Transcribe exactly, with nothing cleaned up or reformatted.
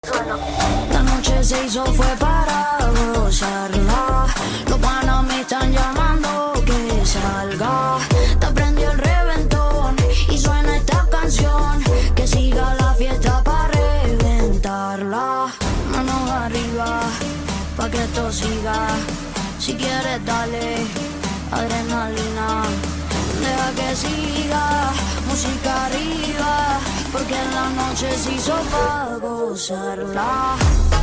La noche se hizo fue para gozarla. Los panas me están llamando que salga. Te prendió el reventón y suena esta canción. Que siga la fiesta para reventarla. Manos arriba, pa' que esto siga. Si quieres dale, adrenalina. Deja que siga, música arriba. Porque en la noche se hizo pa' gozarla.